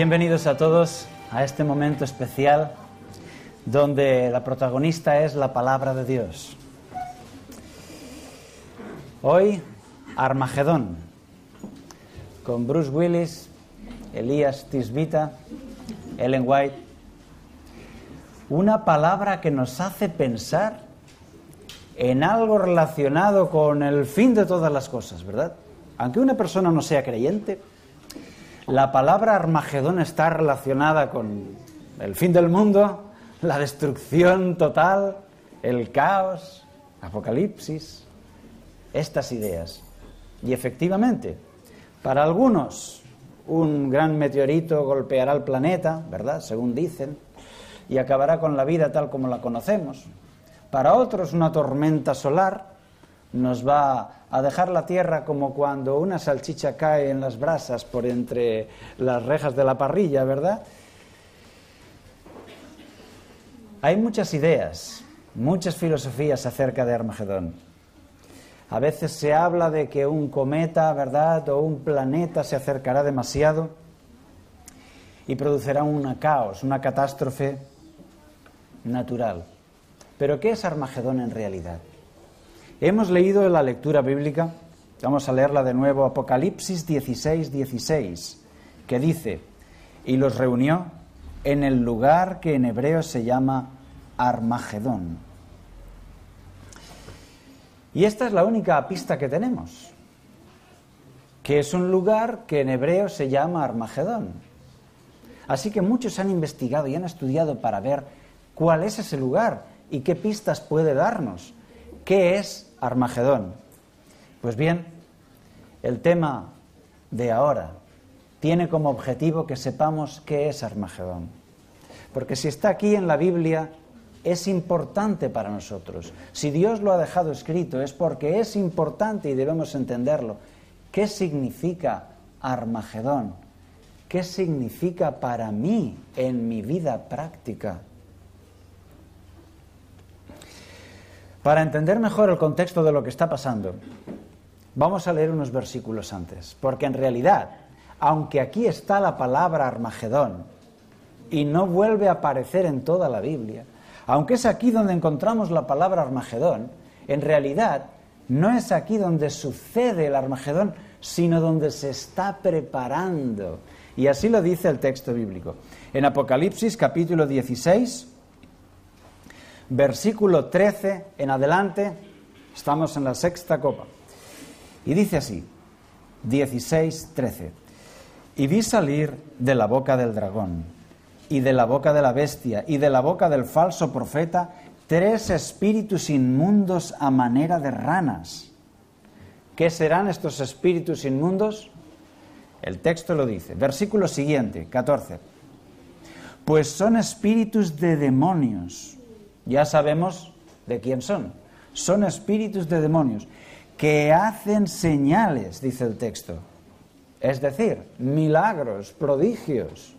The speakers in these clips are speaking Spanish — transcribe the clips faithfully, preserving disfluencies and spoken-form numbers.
Bienvenidos a todos a este momento especial donde la protagonista es la palabra de Dios. Hoy, Armagedón, con Bruce Willis, Elias Tisbita, Ellen White. Una palabra que nos hace pensar en algo relacionado con el fin de todas las cosas, ¿verdad? Aunque una persona no sea creyente, la palabra Armagedón está relacionada con el fin del mundo, la destrucción total, el caos, Apocalipsis, estas ideas. Y efectivamente, para algunos, un gran meteorito golpeará el planeta, ¿verdad?, según dicen, y acabará con la vida tal como la conocemos. Para otros, una tormenta solar nos va a dejar la tierra como cuando una salchicha cae en las brasas por entre las rejas de la parrilla, ¿verdad? Hay muchas ideas, muchas filosofías acerca de Armagedón. A veces se habla de que un cometa, ¿verdad?, o un planeta se acercará demasiado y producirá un caos, una catástrofe natural. ¿Pero qué es Armagedón en realidad? Hemos leído la lectura bíblica, vamos a leerla de nuevo, Apocalipsis dieciséis, dieciséis, que dice: y los reunió en el lugar que en hebreo se llama Armagedón. Y esta es la única pista que tenemos, que es un lugar que en hebreo se llama Armagedón. Así que muchos han investigado y han estudiado para ver cuál es ese lugar y qué pistas puede darnos. ¿Qué es Armagedón? Pues bien, el tema de ahora tiene como objetivo que sepamos qué es Armagedón. Porque si está aquí en la Biblia, es importante para nosotros. Si Dios lo ha dejado escrito, es porque es importante y debemos entenderlo. ¿Qué significa Armagedón? ¿Qué significa para mí en mi vida práctica? Para entender mejor el contexto de lo que está pasando, vamos a leer unos versículos antes, porque en realidad, aunque aquí está la palabra Armagedón y no vuelve a aparecer en toda la Biblia, aunque es aquí donde encontramos la palabra Armagedón, en realidad no es aquí donde sucede el Armagedón, sino donde se está preparando. Y así lo dice el texto bíblico. En Apocalipsis capítulo dieciséis, versículo trece en adelante, estamos en la sexta copa. Y dice así, dieciséis, trece. Y vi salir de la boca del dragón, y de la boca de la bestia, y de la boca del falso profeta, tres espíritus inmundos a manera de ranas. ¿Qué serán estos espíritus inmundos? El texto lo dice. Versículo siguiente, catorce. Pues son espíritus de demonios. Ya sabemos de quién son. Son espíritus de demonios que hacen señales, dice el texto. Es decir, milagros, prodigios.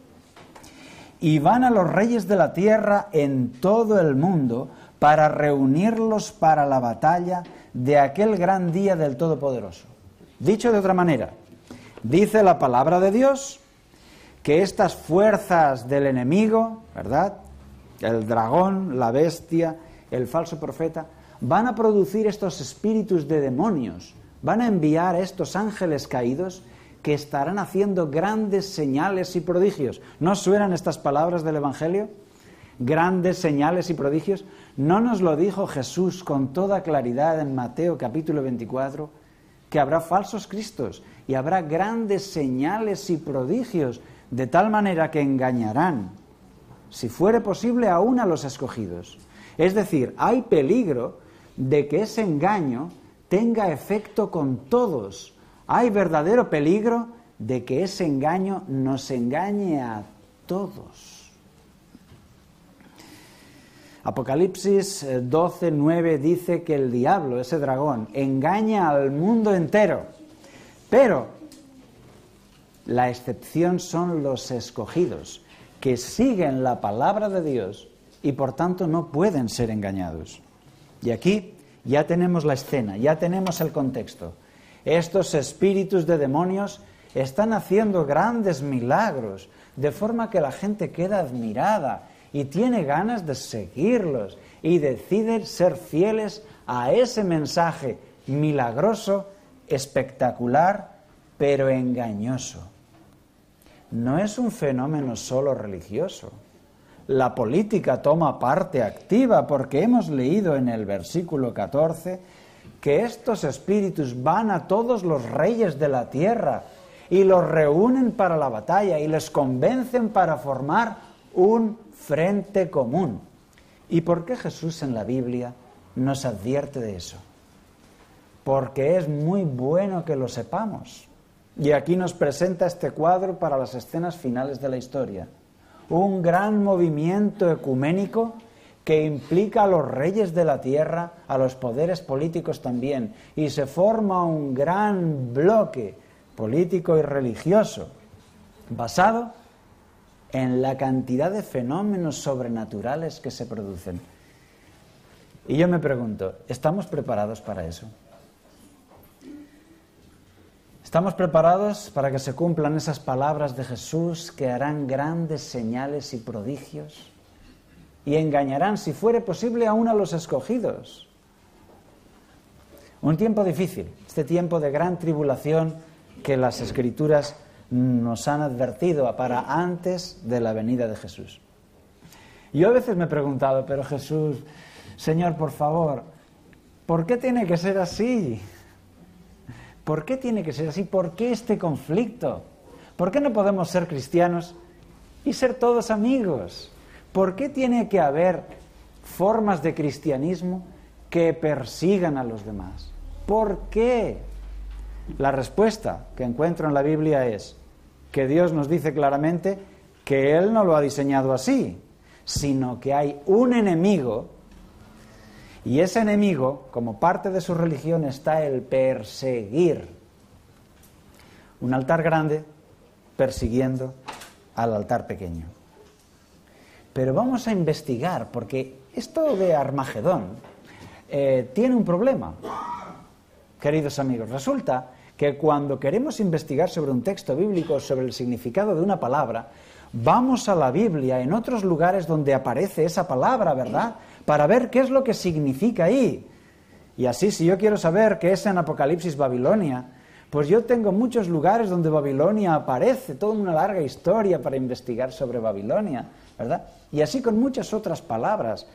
Y van a los reyes de la tierra en todo el mundo para reunirlos para la batalla de aquel gran día del Todopoderoso. Dicho de otra manera, dice la palabra de Dios que estas fuerzas del enemigo, ¿verdad?, el dragón, la bestia, el falso profeta, van a producir estos espíritus de demonios, van a enviar a estos ángeles caídos que estarán haciendo grandes señales y prodigios. ¿No suenan estas palabras del Evangelio? Grandes señales y prodigios. ¿No nos lo dijo Jesús con toda claridad en Mateo capítulo veinticuatro? Que habrá falsos cristos y habrá grandes señales y prodigios, de tal manera que engañarán, si fuere posible, aún a los escogidos. Es decir, hay peligro de que ese engaño tenga efecto con todos. Hay verdadero peligro de que ese engaño nos engañe a todos. Apocalipsis doce, nueve dice que el diablo, ese dragón, engaña al mundo entero. Pero la excepción son los escogidos, que siguen la palabra de Dios y por tanto no pueden ser engañados. Y aquí ya tenemos la escena, ya tenemos el contexto. Estos espíritus de demonios están haciendo grandes milagros, de forma que la gente queda admirada y tiene ganas de seguirlos y decide ser fieles a ese mensaje milagroso, espectacular, pero engañoso. No es un fenómeno solo religioso. La política toma parte activa porque hemos leído en el versículo catorce que estos espíritus van a todos los reyes de la tierra y los reúnen para la batalla y les convencen para formar un frente común. ¿Y por qué Jesús en la Biblia nos advierte de eso? Porque es muy bueno que lo sepamos. Y aquí nos presenta este cuadro para las escenas finales de la historia. Un gran movimiento ecuménico que implica a los reyes de la tierra, a los poderes políticos también, y se forma un gran bloque político y religioso basado en la cantidad de fenómenos sobrenaturales que se producen. Y yo me pregunto, ¿estamos preparados para eso? ¿Estamos preparados para que se cumplan esas palabras de Jesús que harán grandes señales y prodigios y engañarán, si fuere posible, aún a los escogidos? Un tiempo difícil, este tiempo de gran tribulación que las Escrituras nos han advertido para antes de la venida de Jesús. Yo a veces me he preguntado, pero Jesús, Señor, por favor, ¿por qué tiene que ser así? ¿Por qué tiene que ser así? ¿Por qué este conflicto? ¿Por qué no podemos ser cristianos y ser todos amigos? ¿Por qué tiene que haber formas de cristianismo que persigan a los demás? ¿Por qué? La respuesta que encuentro en la Biblia es que Dios nos dice claramente que Él no lo ha diseñado así, sino que hay un enemigo. Y ese enemigo, como parte de su religión, está el perseguir. Un altar grande persiguiendo al altar pequeño. Pero vamos a investigar, porque esto de Armagedón eh, tiene un problema, queridos amigos. Resulta que cuando queremos investigar sobre un texto bíblico, sobre el significado de una palabra, vamos a la Biblia, en otros lugares donde aparece esa palabra, ¿verdad?, para ver qué es lo que significa ahí. Y así, si yo quiero saber qué es en Apocalipsis Babilonia, pues yo tengo muchos lugares donde Babilonia aparece, toda una larga historia para investigar sobre Babilonia, ¿verdad? Y así con muchas otras palabras.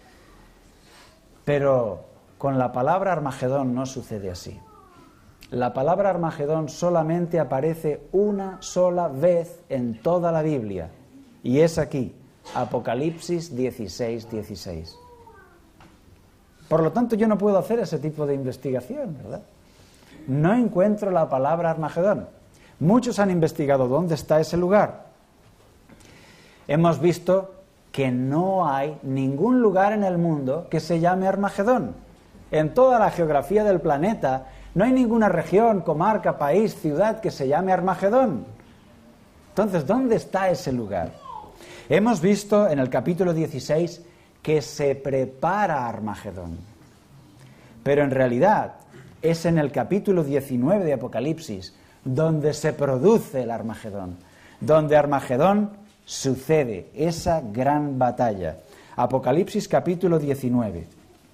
Pero con la palabra Armagedón no sucede así. La palabra Armagedón solamente aparece una sola vez en toda la Biblia, y es aquí, Apocalipsis dieciséis, dieciséis. Por lo tanto, yo no puedo hacer ese tipo de investigación, ¿verdad? No encuentro la palabra Armagedón. Muchos han investigado dónde está ese lugar. Hemos visto que no hay ningún lugar en el mundo que se llame Armagedón. En toda la geografía del planeta no hay ninguna región, comarca, país, ciudad que se llame Armagedón. Entonces, ¿dónde está ese lugar? Hemos visto en el capítulo dieciséis que se prepara Armagedón. Pero en realidad es en el capítulo diecinueve de Apocalipsis donde se produce el Armagedón, donde Armagedón sucede, esa gran batalla. Apocalipsis capítulo diecinueve.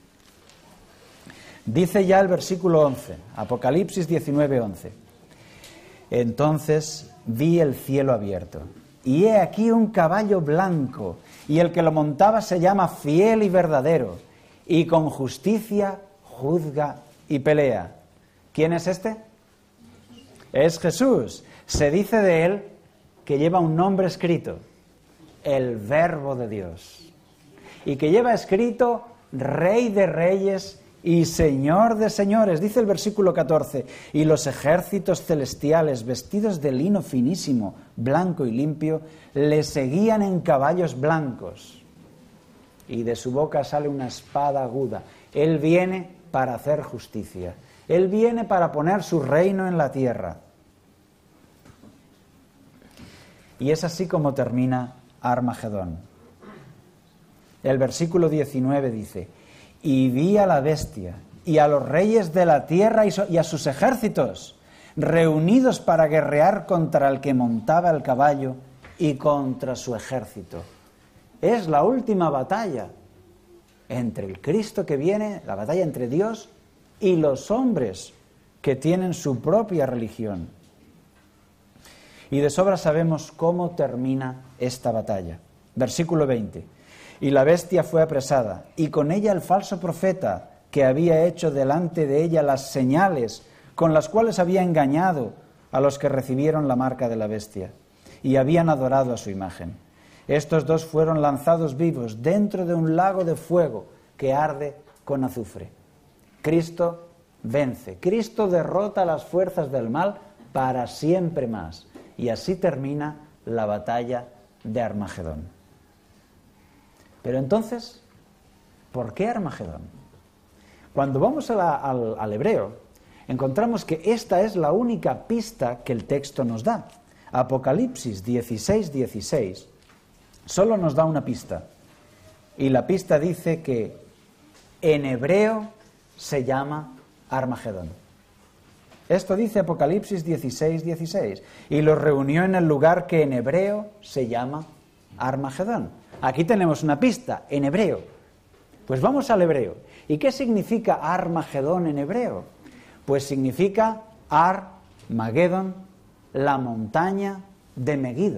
Dice ya el versículo once, Apocalipsis diecinueve, once. Entonces vi el cielo abierto, y he aquí un caballo blanco, y el que lo montaba se llama Fiel y Verdadero, y con justicia juzga y pelea. ¿Quién es este? Es Jesús. Se dice de él que lleva un nombre escrito, el Verbo de Dios, y que lleva escrito Rey de Reyes y Señor de señores. Dice el versículo catorce, y los ejércitos celestiales, vestidos de lino finísimo, blanco y limpio, le seguían en caballos blancos, y de su boca sale una espada aguda. Él viene para hacer justicia. Él viene para poner su reino en la tierra. Y es así como termina Armagedón. El versículo diecinueve dice, y vi a la bestia y a los reyes de la tierra y a sus ejércitos reunidos para guerrear contra el que montaba el caballo y contra su ejército. Es la última batalla entre el Cristo que viene, la batalla entre Dios y los hombres que tienen su propia religión. Y de sobra sabemos cómo termina esta batalla. Versículo veinte. Y la bestia fue apresada, y con ella el falso profeta, que había hecho delante de ella las señales con las cuales había engañado a los que recibieron la marca de la bestia, y habían adorado a su imagen. Estos dos fueron lanzados vivos dentro de un lago de fuego que arde con azufre. Cristo vence. Cristo derrota las fuerzas del mal para siempre más. Y así termina la batalla de Armagedón. Pero entonces, ¿por qué Armagedón? Cuando vamos a la, al, al hebreo, encontramos que esta es la única pista que el texto nos da. Apocalipsis dieciséis, dieciséis solo nos da una pista. Y la pista dice que en hebreo se llama Armagedón. Esto dice Apocalipsis dieciséis, dieciséis. Y los reunió en el lugar que en hebreo se llama Armagedón. Aquí tenemos una pista, en hebreo. Pues vamos al hebreo. ¿Y qué significa Armagedón en hebreo? Pues significa Ar-Magedón, la montaña de Megido.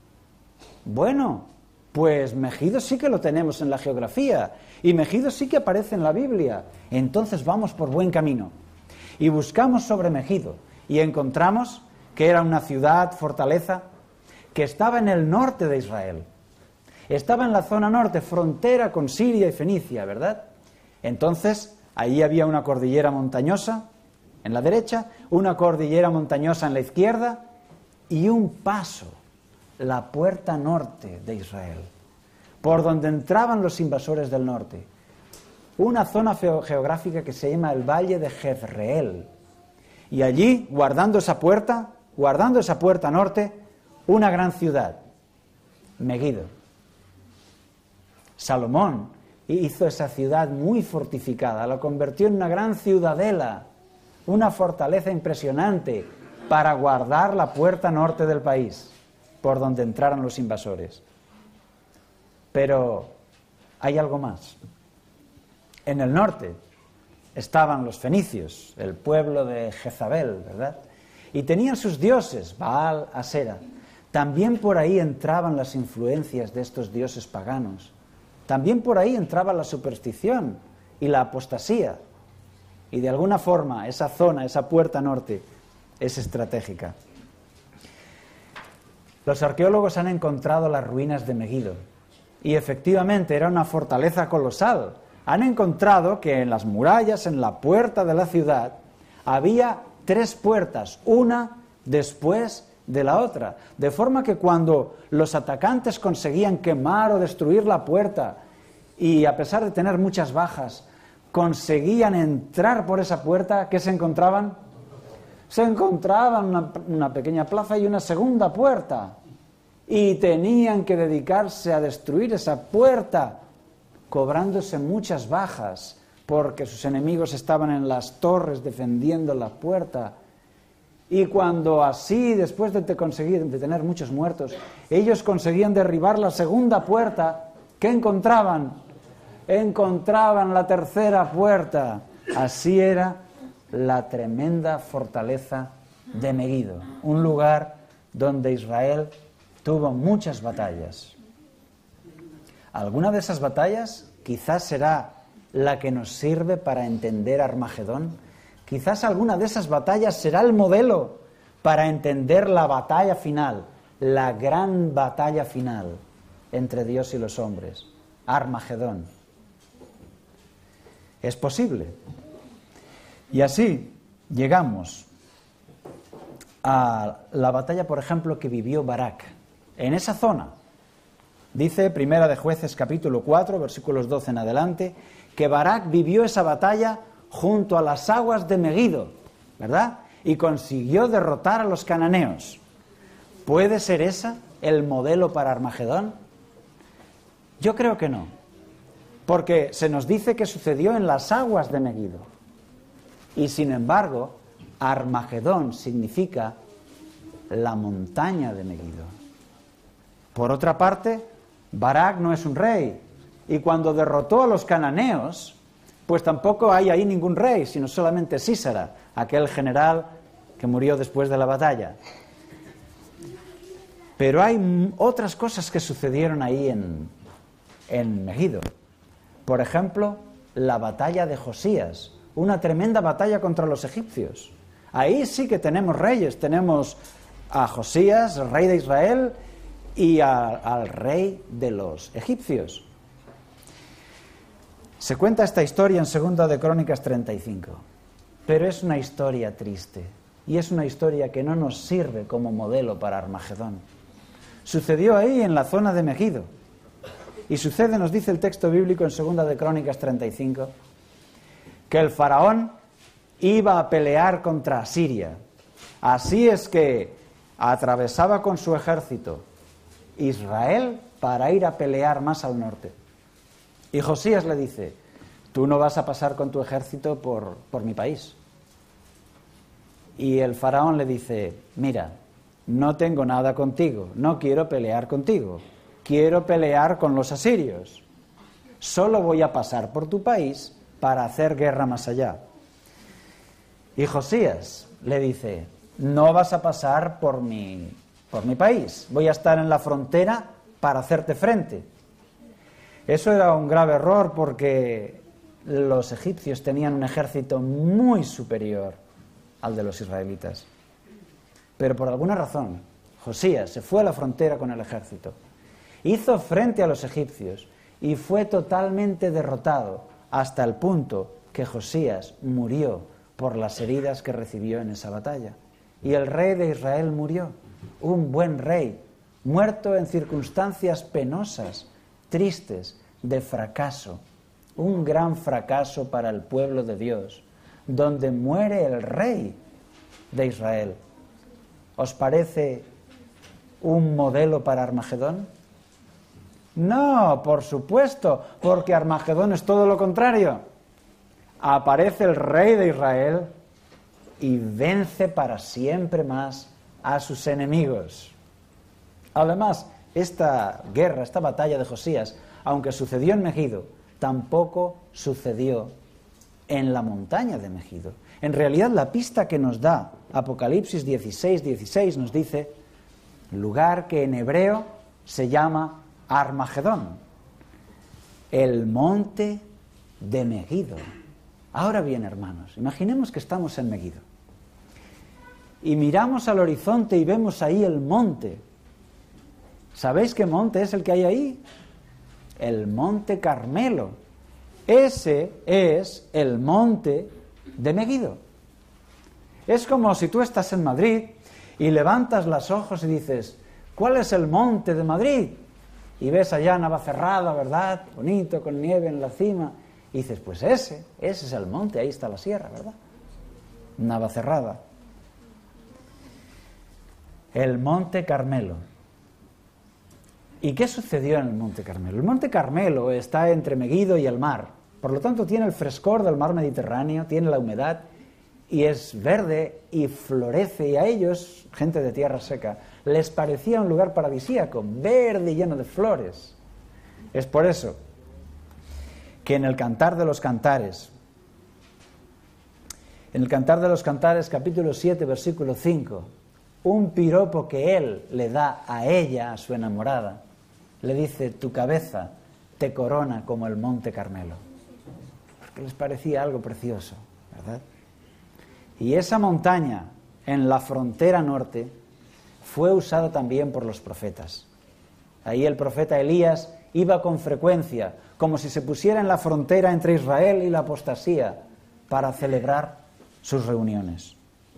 Bueno, pues Megido sí que lo tenemos en la geografía y Megido sí que aparece en la Biblia. Entonces vamos por buen camino. Y buscamos sobre Megido y encontramos que era una ciudad, fortaleza, que estaba en el norte de Israel. Estaba en la zona norte, frontera con Siria y Fenicia, ¿verdad? Entonces, ahí había una cordillera montañosa en la derecha, una cordillera montañosa en la izquierda y un paso, la puerta norte de Israel, por donde entraban los invasores del norte. Una zona geográfica que se llama el Valle de Jezreel. Y allí, guardando esa puerta, guardando esa puerta norte, una gran ciudad, Megido. Salomón hizo esa ciudad muy fortificada, la convirtió en una gran ciudadela, una fortaleza impresionante para guardar la puerta norte del país, por donde entraran los invasores. Pero hay algo más. En el norte estaban los fenicios, el pueblo de Jezabel, ¿verdad? Y tenían sus dioses, Baal, Asera. También por ahí entraban las influencias de estos dioses paganos. También por ahí entraba la superstición y la apostasía. Y de alguna forma esa zona, esa puerta norte, es estratégica. Los arqueólogos han encontrado las ruinas de Megido. Y efectivamente era una fortaleza colosal. Han encontrado que en las murallas, en la puerta de la ciudad, había tres puertas, una después de la otra, de forma que cuando los atacantes conseguían quemar o destruir la puerta y a pesar de tener muchas bajas, conseguían entrar por esa puerta, ¿qué se encontraban? Se encontraban una, una pequeña plaza y una segunda puerta y tenían que dedicarse a destruir esa puerta, cobrándose muchas bajas porque sus enemigos estaban en las torres defendiendo la puerta. Y cuando así, después de, te conseguir, de tener muchos muertos, ellos conseguían derribar la segunda puerta, ¿qué encontraban? Encontraban la tercera puerta. Así era la tremenda fortaleza de Megido, un lugar donde Israel tuvo muchas batallas. ¿Alguna de esas batallas quizás será la que nos sirve para entender Armagedón? Quizás alguna de esas batallas será el modelo para entender la batalla final, la gran batalla final entre Dios y los hombres, Armagedón. Es posible. Y así llegamos a la batalla, por ejemplo, que vivió Barak. En esa zona, dice Primera de Jueces capítulo cuatro, versículos doce en adelante, que Barak vivió esa batalla junto a las aguas de Megido, ¿verdad? Y consiguió derrotar a los cananeos. ¿Puede ser esa el modelo para Armagedón? Yo creo que no, porque se nos dice que sucedió en las aguas de Megido. Y sin embargo, Armagedón significa la montaña de Megiddo. Por otra parte, Barak no es un rey, y cuando derrotó a los cananeos, pues tampoco hay ahí ningún rey, sino solamente Sísara, aquel general que murió después de la batalla. Pero hay otras cosas que sucedieron ahí en, en Megiddo. Por ejemplo, la batalla de Josías, una tremenda batalla contra los egipcios. Ahí sí que tenemos reyes, tenemos a Josías, rey de Israel, y a, al rey de los egipcios. Se cuenta esta historia en Segunda de Crónicas treinta y cinco, pero es una historia triste, y es una historia que no nos sirve como modelo para Armagedón. Sucedió ahí en la zona de Megiddo, y sucede, nos dice el texto bíblico en Segunda de Crónicas treinta y cinco, que el faraón iba a pelear contra Asiria. Así es que atravesaba con su ejército Israel para ir a pelear más al norte. Y Josías le dice: tú no vas a pasar con tu ejército por, por mi país. Y el faraón le dice: mira, no tengo nada contigo, no quiero pelear contigo, quiero pelear con los asirios. Solo voy a pasar por tu país para hacer guerra más allá. Y Josías le dice: no vas a pasar por mi, por mi país, voy a estar en la frontera para hacerte frente. Eso era un grave error porque los egipcios tenían un ejército muy superior al de los israelitas. Pero por alguna razón, Josías se fue a la frontera con el ejército, hizo frente a los egipcios y fue totalmente derrotado hasta el punto que Josías murió por las heridas que recibió en esa batalla. Y el rey de Israel murió, un buen rey, muerto en circunstancias penosas, tristes, de fracaso, un gran fracaso para el pueblo de Dios, donde muere el rey de Israel. ¿Os parece un modelo para Armagedón? No, por supuesto, porque Armagedón es todo lo contrario. Aparece el rey de Israel y vence para siempre más a sus enemigos. Además, esta guerra, esta batalla de Josías, aunque sucedió en Megiddo, tampoco sucedió en la montaña de Megiddo. En realidad, la pista que nos da Apocalipsis dieciséis, dieciséis nos dice lugar que en hebreo se llama Armagedón, el monte de Megiddo. Ahora bien, hermanos, imaginemos que estamos en Megiddo y miramos al horizonte y vemos ahí el monte. ¿Sabéis qué monte es el que hay ahí? El monte Carmelo. Ese es el monte de Megiddo. Es como si tú estás en Madrid y levantas los ojos y dices: ¿cuál es el monte de Madrid? Y ves allá Navacerrada, ¿verdad? Bonito, con nieve en la cima. Y dices: pues ese, ese es el monte, ahí está la sierra, ¿verdad? Navacerrada. El monte Carmelo. ¿Y qué sucedió en el monte Carmelo? El monte Carmelo está entre Megiddo y el mar. Por lo tanto, tiene el frescor del mar Mediterráneo, tiene la humedad y es verde y florece. Y a ellos, gente de tierra seca, les parecía un lugar paradisíaco, verde y lleno de flores. Es por eso que en el Cantar de los Cantares, en el Cantar de los Cantares, capítulo siete, versículo cinco, un piropo que él le da a ella, a su enamorada, le dice: tu cabeza te corona como el monte Carmelo. Porque les parecía algo precioso, ¿verdad? Y esa montaña en la frontera norte fue usada también por los profetas. Ahí el profeta Elías iba con frecuencia, como si se pusiera en la frontera entre Israel y la apostasía, para celebrar sus reuniones.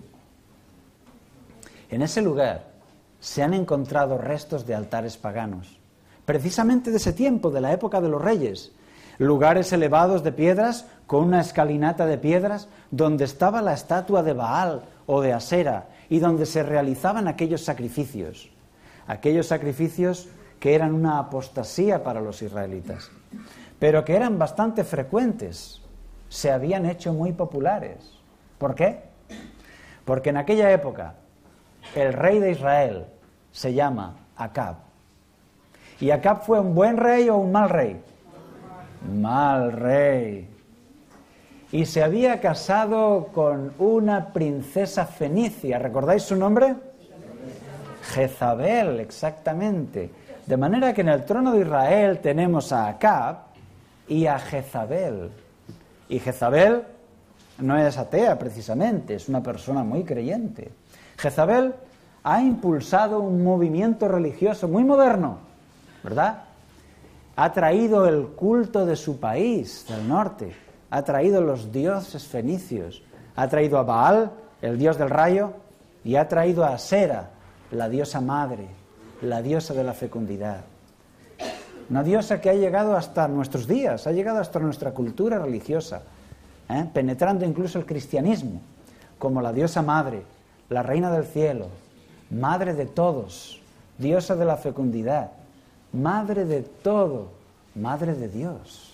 En ese lugar se han encontrado restos de altares paganos, precisamente de ese tiempo, de la época de los reyes, lugares elevados de piedras con una escalinata de piedras donde estaba la estatua de Baal o de Asera y donde se realizaban aquellos sacrificios, aquellos sacrificios que eran una apostasía para los israelitas, pero que eran bastante frecuentes, se habían hecho muy populares. ¿Por qué? Porque en aquella época el rey de Israel se llama Acab. ¿Y Acab fue un buen rey o un mal rey? Mal rey. Y se había casado con una princesa fenicia. ¿Recordáis su nombre? Jezabel, exactamente. De manera que en el trono de Israel tenemos a Acab y a Jezabel. Y Jezabel no es atea precisamente, es una persona muy creyente. Jezabel ha impulsado un movimiento religioso muy moderno, ¿verdad? Ha traído el culto de su país, del norte, ha traído los dioses fenicios, ha traído a Baal, el dios del rayo, y ha traído a Asera, la diosa madre, la diosa de la fecundidad. Una diosa que ha llegado hasta nuestros días, ha llegado hasta nuestra cultura religiosa, ¿eh? penetrando incluso el cristianismo, como la diosa madre, la reina del cielo, madre de todos, diosa de la fecundidad, madre de todo, madre de Dios.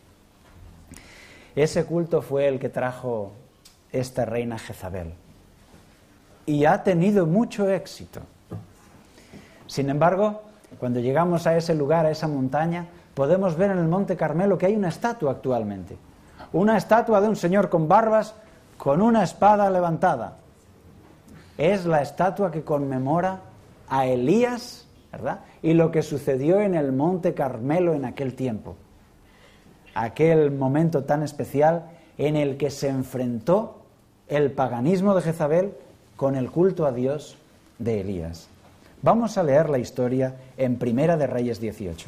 Ese culto fue el que trajo esta reina Jezabel. Y ha tenido mucho éxito. Sin embargo, cuando llegamos a ese lugar, a esa montaña, podemos ver en el Monte Carmelo que hay una estatua actualmente. Una estatua de un señor con barbas, con una espada levantada. Es la estatua que conmemora a Elías, ¿verdad? Y lo que sucedió en el Monte Carmelo en aquel tiempo. Aquel momento tan especial en el que se enfrentó el paganismo de Jezabel con el culto a Dios de Elías. Vamos a leer la historia en Primera de Reyes dieciocho.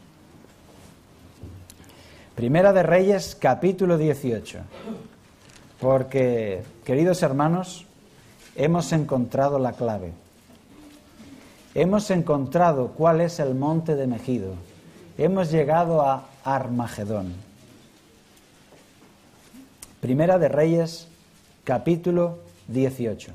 Primera de Reyes, capítulo dieciocho. Porque, queridos hermanos, hemos encontrado la clave. Hemos encontrado cuál es el monte de Megido. Hemos llegado a Armagedón. Primera de Reyes, capítulo dieciocho.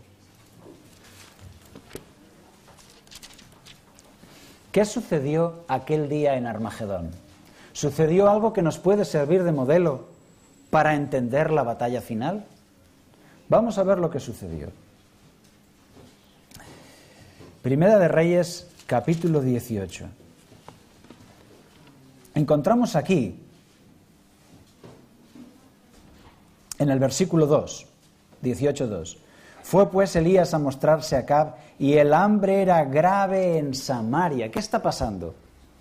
¿Qué sucedió aquel día en Armagedón? ¿Sucedió algo que nos puede servir de modelo para entender la batalla final? Vamos a ver lo que sucedió. Primera de Reyes, capítulo dieciocho. Encontramos aquí, en el versículo dos, dieciocho dos. Fue pues Elías a mostrarse a Acab, y el hambre era grave en Samaria. ¿Qué está pasando?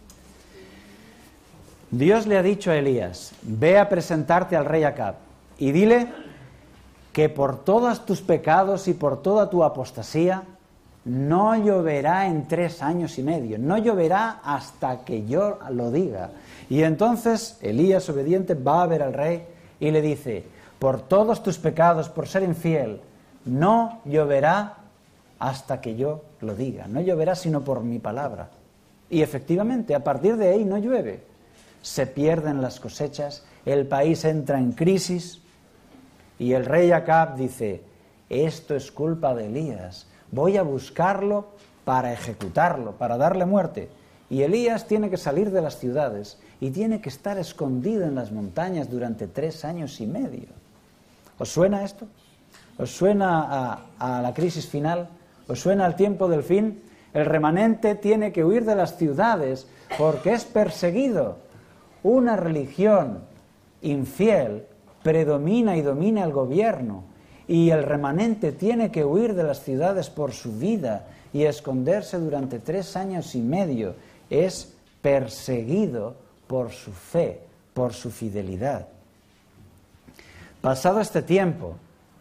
Dios le ha dicho a Elías, ve a presentarte al rey Acab, y dile que por todos tus pecados y por toda tu apostasía, no lloverá en tres años y medio, no lloverá hasta que yo lo diga. Y entonces Elías, obediente, va a ver al rey y le dice, por todos tus pecados, por ser infiel, no lloverá hasta que yo lo diga, no lloverá sino por mi palabra. Y efectivamente, a partir de ahí no llueve, se pierden las cosechas, el país entra en crisis y el rey Acab dice, esto es culpa de Elías, voy a buscarlo para ejecutarlo, para darle muerte. Y Elías tiene que salir de las ciudades y tiene que estar escondido en las montañas durante tres años y medio. ¿Os suena esto? ¿Os suena a, a la crisis final? ¿Os suena al tiempo del fin? El remanente tiene que huir de las ciudades porque es perseguido. Una religión infiel predomina y domina el gobierno. Y el remanente tiene que huir de las ciudades por su vida y esconderse durante tres años y medio. Es perseguido por su fe, por su fidelidad. Pasado este tiempo,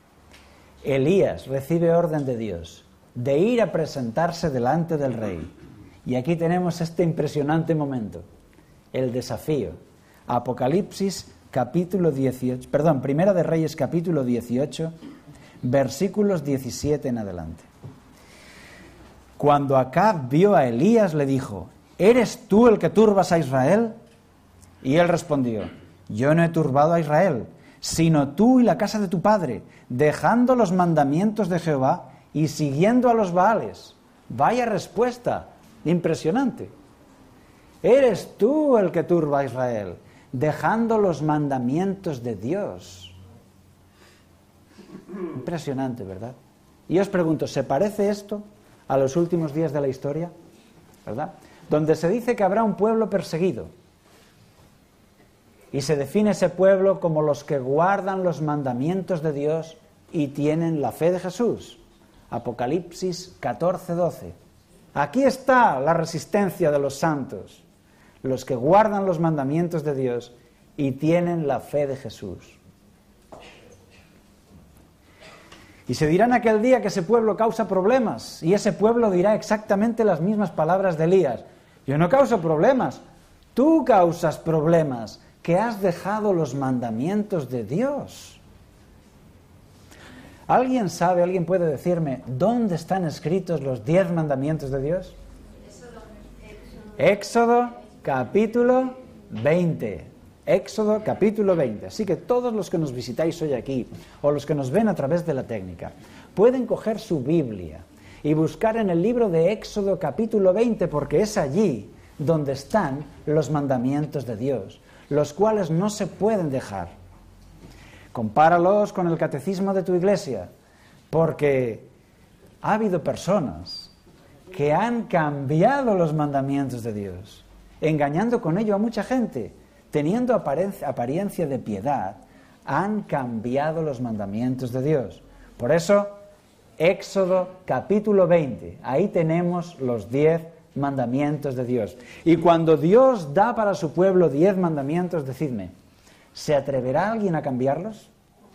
Elías recibe orden de Dios de ir a presentarse delante del rey. Y aquí tenemos este impresionante momento, el desafío. Apocalipsis capítulo dieciocho, perdón, Primera de Reyes capítulo dieciocho, versículos diecisiete en adelante. Cuando Acab vio a Elías, le dijo, ¿eres tú el que turbas a Israel? Y él respondió, yo no he turbado a Israel, sino tú y la casa de tu padre, dejando los mandamientos de Jehová y siguiendo a los Baales. Vaya respuesta, impresionante. Eres tú el que turba a Israel, dejando los mandamientos de Dios. Impresionante, ¿verdad? Y os pregunto, ¿se parece esto a los últimos días de la historia? ¿Verdad? Donde se dice que habrá un pueblo perseguido. Y se define ese pueblo como los que guardan los mandamientos de Dios y tienen la fe de Jesús. Apocalipsis catorce, doce. Aquí está la resistencia de los santos, los que guardan los mandamientos de Dios y tienen la fe de Jesús. Y se dirá en aquel día que ese pueblo causa problemas, y ese pueblo dirá exactamente las mismas palabras de Elías. Yo no causo problemas, tú causas problemas, que has dejado los mandamientos de Dios. ¿Alguien sabe, alguien puede decirme dónde están escritos los diez mandamientos de Dios? Éxodo capítulo veinte. Éxodo capítulo veinte. Así que todos los que nos visitáis hoy aquí, o los que nos ven a través de la técnica, pueden coger su Biblia y buscar en el libro de Éxodo capítulo veinte, porque es allí donde están los mandamientos de Dios, los cuales no se pueden dejar. Compáralos con el catecismo de tu iglesia, porque ha habido personas que han cambiado los mandamientos de Dios, engañando con ello a mucha gente, teniendo apariencia de piedad, han cambiado los mandamientos de Dios. Por eso, Éxodo capítulo veinte, ahí tenemos los diez mandamientos de Dios. Y cuando Dios da para su pueblo diez mandamientos, decidme, ¿se atreverá alguien a cambiarlos?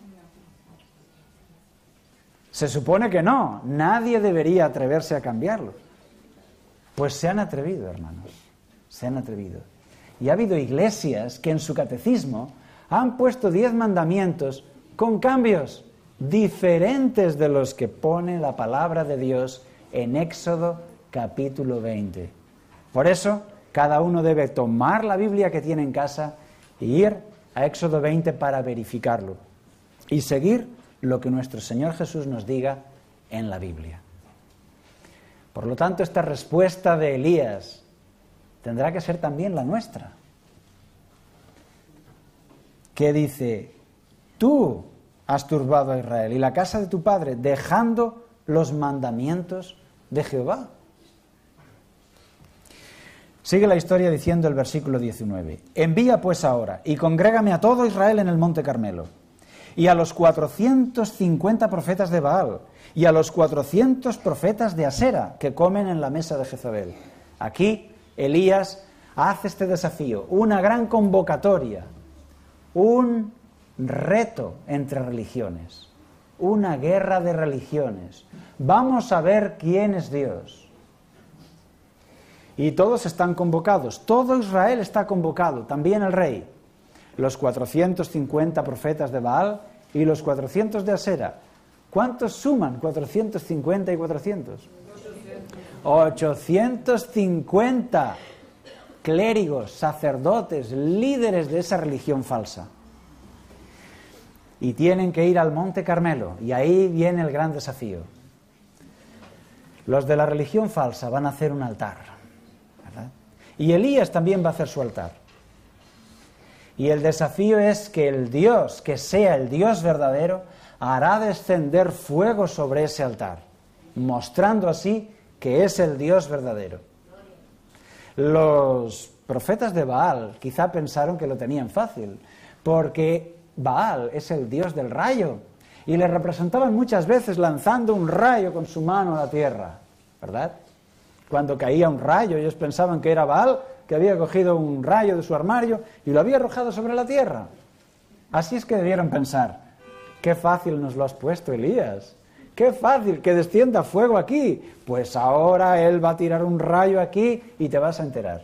Se supone que no, nadie debería atreverse a cambiarlos. Pues se han atrevido, hermanos, se han atrevido. Y ha habido iglesias que en su catecismo han puesto diez mandamientos con cambios diferentes de los que pone la palabra de Dios en Éxodo capítulo veinte. Por eso, cada uno debe tomar la Biblia que tiene en casa e ir a Éxodo veinte para verificarlo y seguir lo que nuestro Señor Jesús nos diga en la Biblia. Por lo tanto, esta respuesta de Elías tendrá que ser también la nuestra, que dice, tú has turbado a Israel y la casa de tu padre, dejando los mandamientos de Jehová. Sigue la historia diciendo el versículo diecinueve. Envía pues ahora y congrégame a todo Israel en el monte Carmelo, y a los cuatrocientos cincuenta profetas de Baal, y a los cuatrocientos profetas de Asera, que comen en la mesa de Jezabel. Aquí Elías hace este desafío, una gran convocatoria, un reto entre religiones, una guerra de religiones. Vamos a ver quién es Dios. Y todos están convocados, todo Israel está convocado, también el rey. Los cuatrocientos cincuenta profetas de Baal y los cuatrocientos de Asera. ¿Cuántos suman cuatrocientos cincuenta y cuatrocientos? ochocientos cincuenta clérigos, sacerdotes, líderes de esa religión falsa. Y tienen que ir al monte Carmelo, y ahí viene el gran desafío. Los de la religión falsa van a hacer un altar, ¿verdad? Y Elías también va a hacer su altar. Y el desafío es que el Dios, que sea el Dios verdadero, hará descender fuego sobre ese altar, mostrando así que es el Dios verdadero. Los profetas de Baal quizá pensaron que lo tenían fácil, porque Baal es el Dios del rayo, y le representaban muchas veces lanzando un rayo con su mano a la tierra, ¿verdad? Cuando caía un rayo, ellos pensaban que era Baal, que había cogido un rayo de su armario y lo había arrojado sobre la tierra. Así es que debieron pensar, qué fácil nos lo has puesto, Elías, qué fácil, que descienda fuego aquí, pues ahora él va a tirar un rayo aquí y te vas a enterar.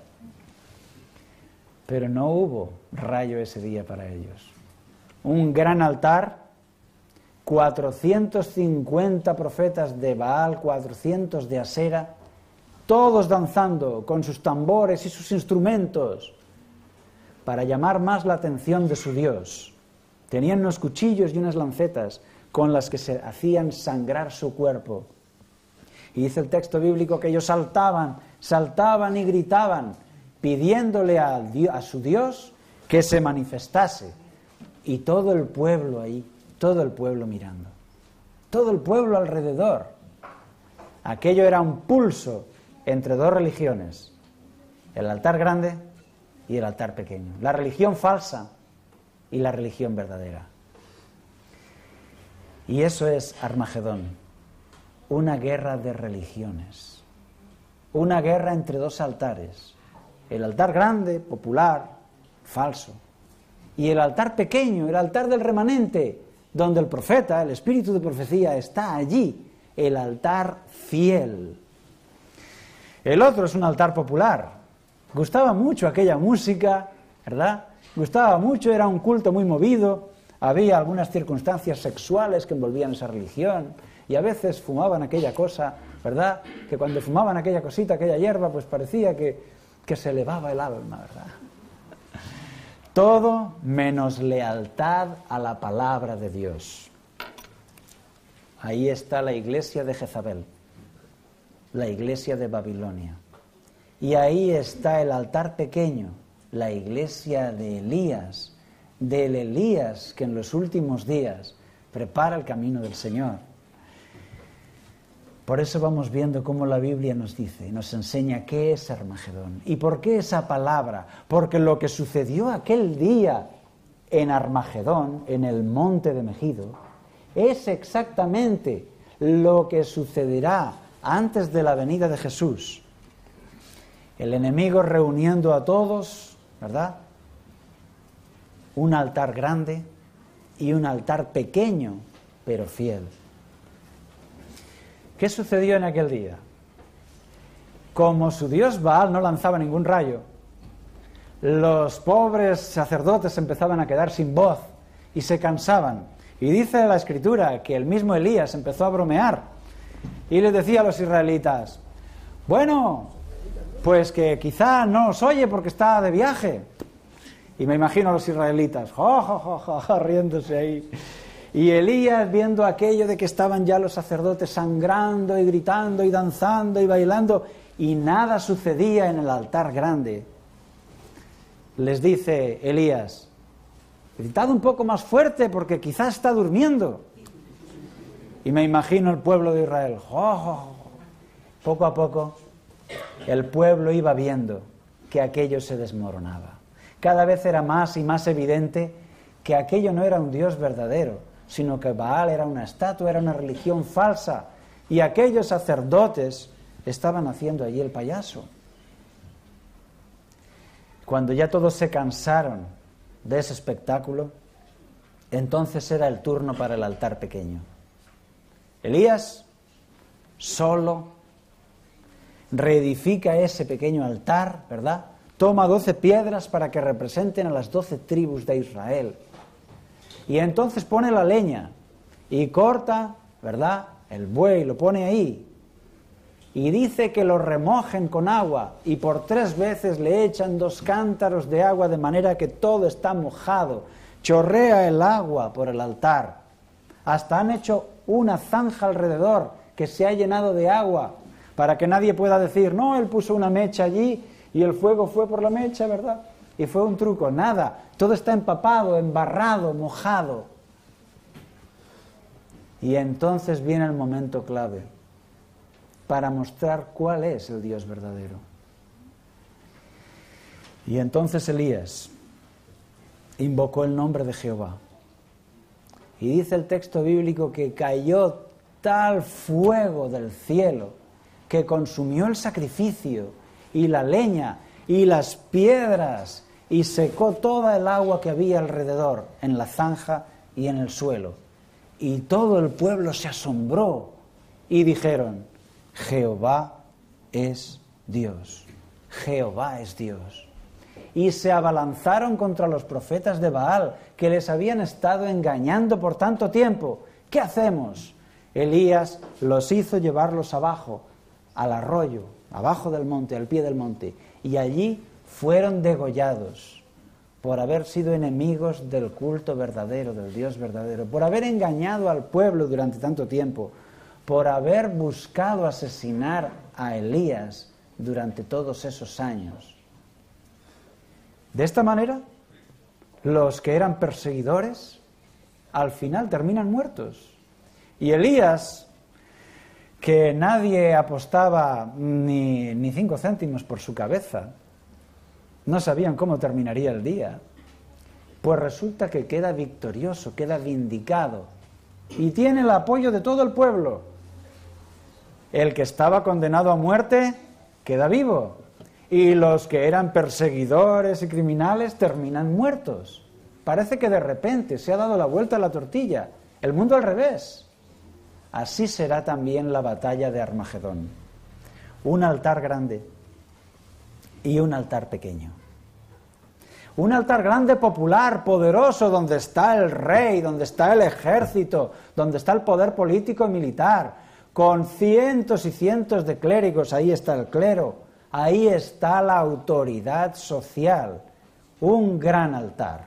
Pero no hubo rayo ese día para ellos. Un gran altar, cuatrocientos cincuenta profetas de Baal, cuatrocientos de Asera, todos danzando con sus tambores y sus instrumentos para llamar más la atención de su Dios. Tenían unos cuchillos y unas lancetas con las que se hacían sangrar su cuerpo. Y dice el texto bíblico que ellos saltaban, saltaban y gritaban, pidiéndole a, Dios, a su Dios que se manifestase. Y todo el pueblo ahí, todo el pueblo mirando. todo el pueblo alrededor. Aquello era un pulso entre dos religiones, el altar grande y el altar pequeño, la religión falsa y la religión verdadera. Y eso es Armagedón, una guerra de religiones, una guerra entre dos altares, el altar grande, popular, falso, y el altar pequeño, el altar del remanente, donde el profeta, el espíritu de profecía está allí, el altar fiel. El otro es un altar popular. Gustaba mucho aquella música, ¿verdad? Gustaba mucho, era un culto muy movido, había algunas circunstancias sexuales que envolvían esa religión, y a veces fumaban aquella cosa, ¿verdad? Que cuando fumaban aquella cosita, aquella hierba, pues parecía que, que se elevaba el alma, ¿verdad? Todo menos lealtad a la palabra de Dios. Ahí está la iglesia de Jezabel, la iglesia de Babilonia. Y ahí está el altar pequeño, la iglesia de Elías, del Elías que en los últimos días prepara el camino del Señor. Por eso vamos viendo cómo la Biblia nos dice y nos enseña qué es Armagedón. ¿Y por qué esa palabra? Porque lo que sucedió aquel día en Armagedón, en el monte de Megido, es exactamente lo que sucederá antes de la venida de Jesús. El enemigo reuniendo a todos, ¿verdad? Un altar grande y un altar pequeño, pero fiel. ¿Qué sucedió en aquel día? Como su dios Baal no lanzaba ningún rayo, los pobres sacerdotes empezaban a quedar sin voz y se cansaban. Y dice la Escritura que el mismo Elías empezó a bromear y les decía a los israelitas, bueno, pues que quizá no os oye porque está de viaje. Y me imagino a los israelitas, jo, jo, jo, jo, jo, riéndose ahí. Y Elías, viendo aquello de que estaban ya los sacerdotes sangrando y gritando y danzando y bailando, y nada sucedía en el altar grande, les dice Elías, gritad un poco más fuerte porque quizás está durmiendo. Y me imagino el pueblo de Israel, jo, jo, jo. Poco a poco el pueblo iba viendo que aquello se desmoronaba. Cada vez era más y más evidente que aquello no era un Dios verdadero, sino que Baal era una estatua, era una religión falsa, y aquellos sacerdotes estaban haciendo allí el payaso. Cuando ya todos se cansaron de ese espectáculo, entonces era el turno para el altar pequeño. Elías, solo, reedifica ese pequeño altar, ¿verdad? Toma doce piedras para que representen a las doce tribus de Israel. Y entonces pone la leña y corta, ¿verdad?, el buey, lo pone ahí. Y dice que lo remojen con agua y por tres veces le echan dos cántaros de agua de manera que todo está mojado. Chorrea el agua por el altar. Hasta han hecho una zanja alrededor que se ha llenado de agua para que nadie pueda decir, no, él puso una mecha allí y el fuego fue por la mecha, ¿verdad? Y fue un truco, nada, todo está empapado, embarrado, mojado. Y entonces viene el momento clave para mostrar cuál es el Dios verdadero. Y entonces Elías invocó el nombre de Jehová. Y dice el texto bíblico que cayó tal fuego del cielo que consumió el sacrificio y la leña y las piedras y secó toda el agua que había alrededor, en la zanja y en el suelo. Y todo el pueblo se asombró y dijeron, Jehová es Dios, Jehová es Dios. Y se abalanzaron contra los profetas de Baal, que les habían estado engañando por tanto tiempo. ¿Qué hacemos? Elías los hizo llevarlos abajo, al arroyo, abajo del monte, al pie del monte, y allí fueron degollados por haber sido enemigos del culto verdadero, del Dios verdadero, por haber engañado al pueblo durante tanto tiempo, por haber buscado asesinar a Elías durante todos esos años. De esta manera, los que eran perseguidores, al final terminan muertos. Y Elías, que nadie apostaba ni, ni cinco céntimos por su cabeza, no sabían cómo terminaría el día, pues resulta que queda victorioso, queda vindicado y tiene el apoyo de todo el pueblo. El que estaba condenado a muerte queda vivo y los que eran perseguidores y criminales terminan muertos. Parece que de repente se ha dado la vuelta a la tortilla, el mundo al revés. Así será también la batalla de Armagedón. Un altar grande y un altar pequeño. Un altar grande, popular, poderoso, donde está el rey, donde está el ejército, donde está el poder político y militar, con cientos y cientos de clérigos. Ahí está el clero, ahí está la autoridad social. Un gran altar,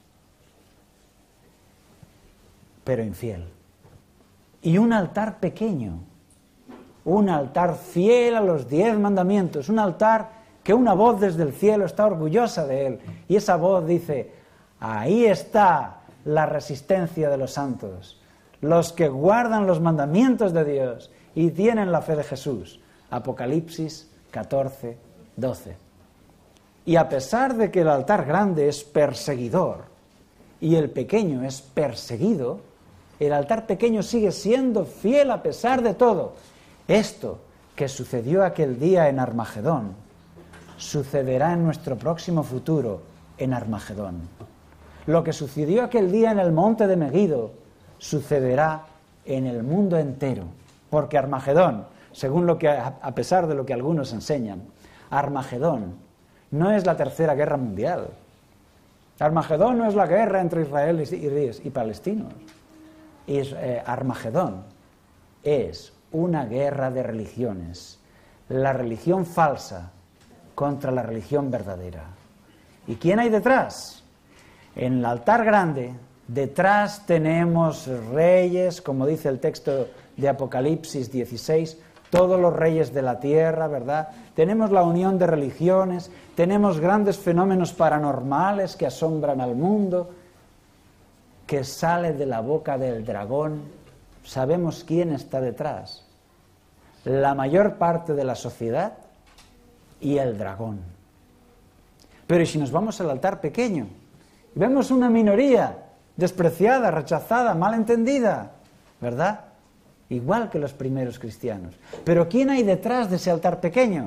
pero infiel. Y un altar pequeño, un altar fiel a los diez mandamientos, un altar que una voz desde el cielo está orgullosa de él. Y esa voz dice, ahí está la resistencia de los santos, los que guardan los mandamientos de Dios y tienen la fe de Jesús. Apocalipsis catorce, doce. Y a pesar de que el altar grande es perseguidor y el pequeño es perseguido, el altar pequeño sigue siendo fiel a pesar de todo. Esto que sucedió aquel día en Armagedón, sucederá en nuestro próximo futuro en Armagedón. Lo que sucedió aquel día en el monte de Megido, sucederá en el mundo entero. Porque Armagedón, según lo que, a pesar de lo que algunos enseñan, Armagedón no es la tercera guerra mundial. Armagedón no es la guerra entre Israel y, y palestinos. Es, eh, Armagedón es una guerra de religiones. La religión falsa contra la religión verdadera. ¿Y quién hay detrás? En el altar grande, detrás tenemos reyes, como dice el texto de Apocalipsis dieciséis, todos los reyes de la tierra, ¿verdad? Tenemos la unión de religiones, tenemos grandes fenómenos paranormales que asombran al mundo, que sale de la boca del dragón. Sabemos quién está detrás. La mayor parte de la sociedad y el dragón. Pero ¿y si nos vamos al altar pequeño? Vemos una minoría despreciada, rechazada, malentendida, ¿verdad? Igual que los primeros cristianos. Pero ¿quién hay detrás de ese altar pequeño?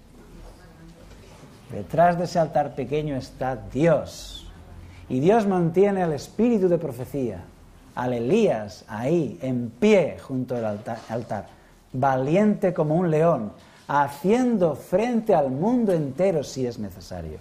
Detrás de ese altar pequeño está Dios. Y Dios mantiene al espíritu de profecía, al Elías ahí, en pie junto al altar, altar, valiente como un león, haciendo frente al mundo entero si es necesario.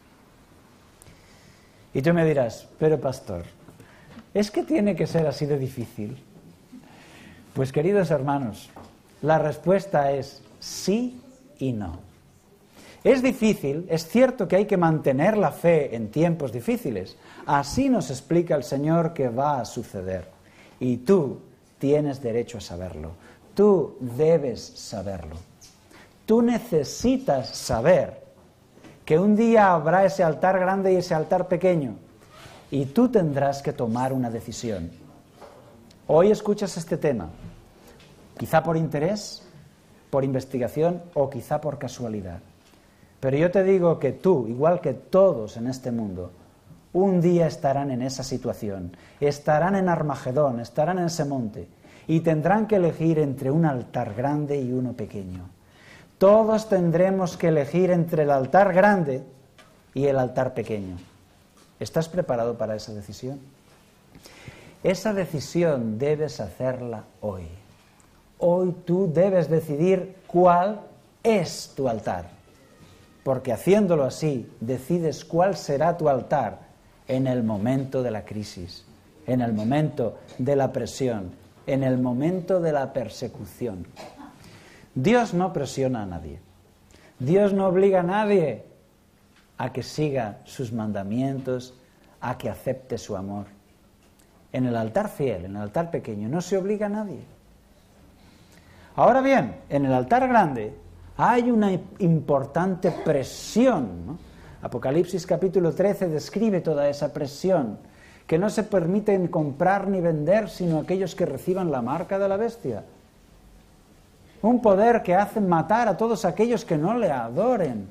Y tú me dirás, pero pastor, ¿es que tiene que ser así de difícil? Pues queridos hermanos, la respuesta es sí y no. Es difícil, es cierto que hay que mantener la fe en tiempos difíciles. Así nos explica el Señor que va a suceder. Y tú tienes derecho a saberlo. Tú debes saberlo. Tú necesitas saber que un día habrá ese altar grande y ese altar pequeño y tú tendrás que tomar una decisión. Hoy escuchas este tema, quizá por interés, por investigación o quizá por casualidad. Pero yo te digo que tú, igual que todos en este mundo, un día estarán en esa situación, estarán en Armagedón, estarán en ese monte y tendrán que elegir entre un altar grande y uno pequeño. Todos tendremos que elegir entre el altar grande y el altar pequeño. ¿Estás preparado para esa decisión? Esa decisión debes hacerla hoy. Hoy tú debes decidir cuál es tu altar. Porque haciéndolo así, decides cuál será tu altar en el momento de la crisis, en el momento de la presión, en el momento de la persecución. Dios no presiona a nadie. Dios no obliga a nadie a que siga sus mandamientos, a que acepte su amor. En el altar fiel, en el altar pequeño, no se obliga a nadie. Ahora bien, en el altar grande hay una importante presión, ¿no? Apocalipsis capítulo trece describe toda esa presión que no se permiten comprar ni vender sino aquellos que reciban la marca de la bestia. Un poder que hace matar a todos aquellos que no le adoren.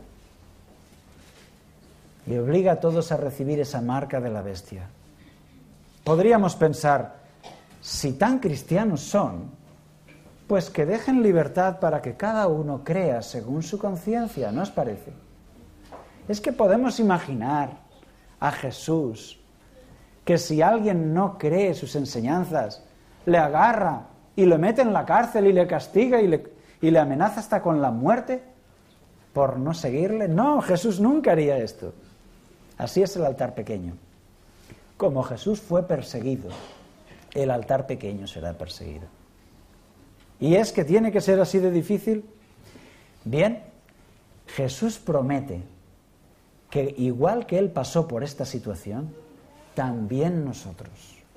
Y obliga a todos a recibir esa marca de la bestia. Podríamos pensar, si tan cristianos son, pues que dejen libertad para que cada uno crea según su conciencia, ¿no os parece? Es que podemos imaginar a Jesús, que si alguien no cree sus enseñanzas, le agarra y le mete en la cárcel y le castiga y le, y le amenaza hasta con la muerte por no seguirle. No, Jesús nunca haría esto. Así es el altar pequeño. Como Jesús fue perseguido, el altar pequeño será perseguido. ¿Y es que tiene que ser así de difícil? Bien, Jesús promete que igual que Él pasó por esta situación, también nosotros.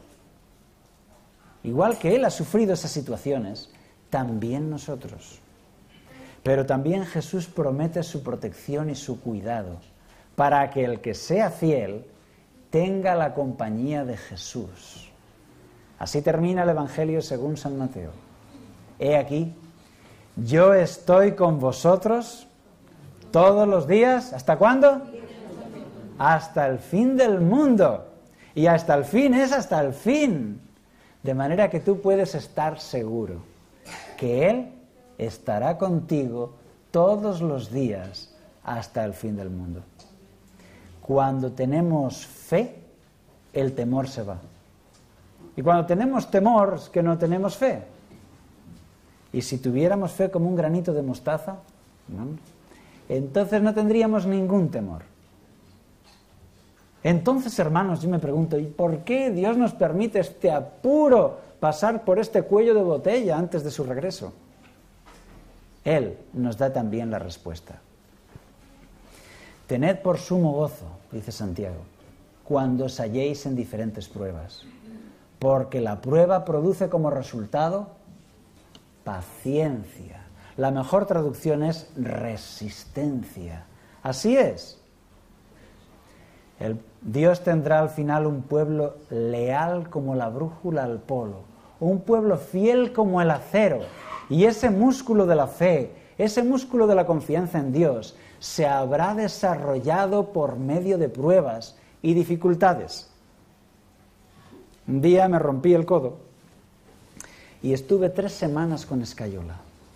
Igual que Él ha sufrido esas situaciones, también nosotros. Pero también Jesús promete su protección y su cuidado para que el que sea fiel tenga la compañía de Jesús. Así termina el Evangelio según San Mateo. He aquí, yo estoy con vosotros todos los días. ¿Hasta cuándo? Hasta el fin del mundo. Y hasta el fin es hasta el fin. De manera que tú puedes estar seguro que Él estará contigo todos los días hasta el fin del mundo. Cuando tenemos fe, el temor se va. Y cuando tenemos temor, es que no tenemos fe. Y si tuviéramos fe como un granito de mostaza, ¿no?, entonces no tendríamos ningún temor. Entonces, hermanos, yo me pregunto, ¿y por qué Dios nos permite este apuro, pasar por este cuello de botella antes de su regreso? Él nos da también la respuesta. Tened por sumo gozo, dice Santiago, cuando os halléis en diferentes pruebas, porque la prueba produce como resultado paciencia. La mejor traducción es resistencia. Así es. El, Dios tendrá al final un pueblo leal como la brújula al polo, un pueblo fiel como el acero, y ese músculo de la fe, ese músculo de la confianza en Dios, se habrá desarrollado por medio de pruebas y dificultades. Un día me rompí el codo y estuve tres semanas con escayola.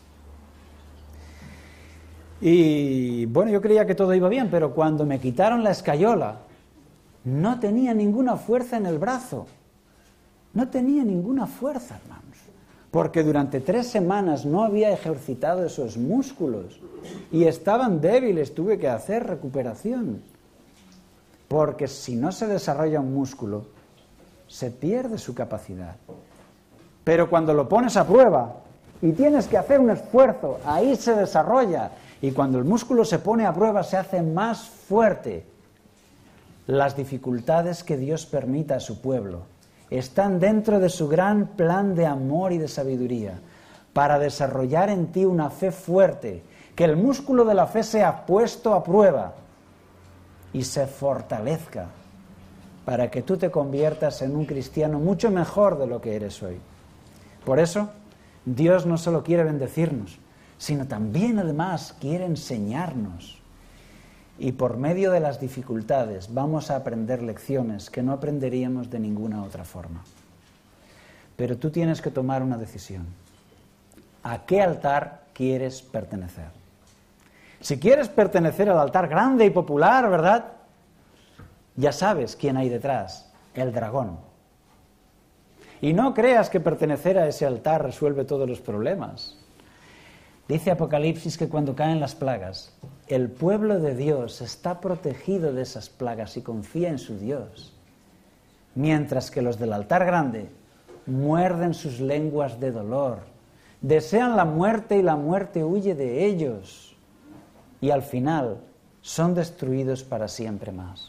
Y bueno, yo creía que todo iba bien, pero cuando me quitaron la escayola, no tenía ninguna fuerza en el brazo. No tenía ninguna fuerza, hermanos. Porque durante tres semanas no había ejercitado esos músculos y estaban débiles, tuve que hacer recuperación. Porque si no se desarrolla un músculo, se pierde su capacidad. Pero cuando lo pones a prueba y tienes que hacer un esfuerzo, ahí se desarrolla. Y cuando el músculo se pone a prueba, se hace más fuerte. Las dificultades que Dios permita a su pueblo están dentro de su gran plan de amor y de sabiduría para desarrollar en ti una fe fuerte, que el músculo de la fe sea puesto a prueba y se fortalezca para que tú te conviertas en un cristiano mucho mejor de lo que eres hoy. Por eso, Dios no solo quiere bendecirnos, sino también además quiere enseñarnos. Y por medio de las dificultades vamos a aprender lecciones que no aprenderíamos de ninguna otra forma. Pero tú tienes que tomar una decisión. ¿A qué altar quieres pertenecer? Si quieres pertenecer al altar grande y popular, ¿verdad?, ya sabes quién hay detrás, el dragón. Y no creas que pertenecer a ese altar resuelve todos los problemas. Dice Apocalipsis que cuando caen las plagas, el pueblo de Dios está protegido de esas plagas y confía en su Dios, mientras que los del altar grande muerden sus lenguas de dolor, desean la muerte y la muerte huye de ellos, y al final son destruidos para siempre más.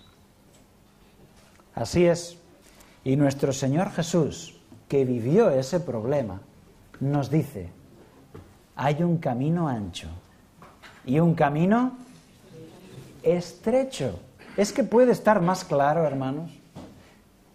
Así es, y nuestro Señor Jesús, que vivió ese problema, nos dice: hay un camino ancho y un camino estrecho. Es que puede estar más claro, hermanos.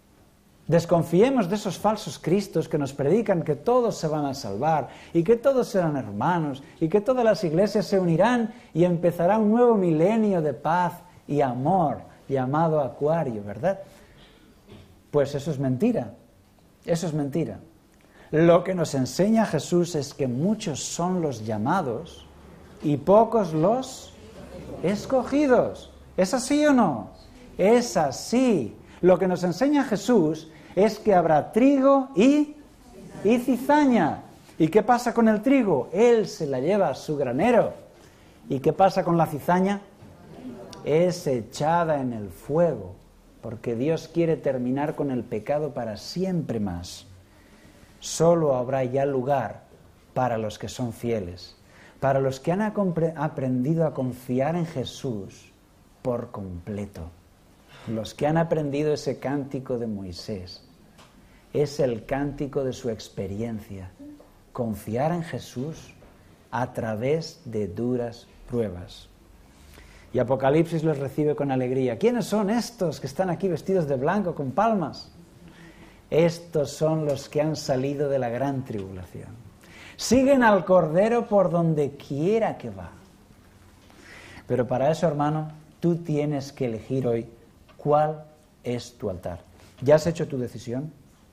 Desconfiemos de esos falsos cristos que nos predican que todos se van a salvar y que todos serán hermanos y que todas las iglesias se unirán y empezará un nuevo milenio de paz y amor llamado Acuario, ¿verdad? Pues eso es mentira, eso es mentira. Lo que nos enseña Jesús es que muchos son los llamados y pocos los escogidos. ¿Es así o no? Es así. Lo que nos enseña Jesús es que habrá trigo y, y cizaña. ¿Y qué pasa con el trigo? Él se la lleva a su granero. ¿Y qué pasa con la cizaña? Es echada en el fuego, porque Dios quiere terminar con el pecado para siempre más. Solo habrá ya lugar para los que son fieles, para los que han aprendido a confiar en Jesús por completo. Los que han aprendido ese cántico de Moisés, es el cántico de su experiencia, confiar en Jesús a través de duras pruebas. Y Apocalipsis los recibe con alegría. ¿Quiénes son estos que están aquí vestidos de blanco con palmas? Estos son los que han salido de la gran tribulación. Siguen al Cordero por donde quiera que va. Pero para eso, hermano, tú tienes que elegir hoy cuál es tu altar. ¿Ya has hecho tu decisión?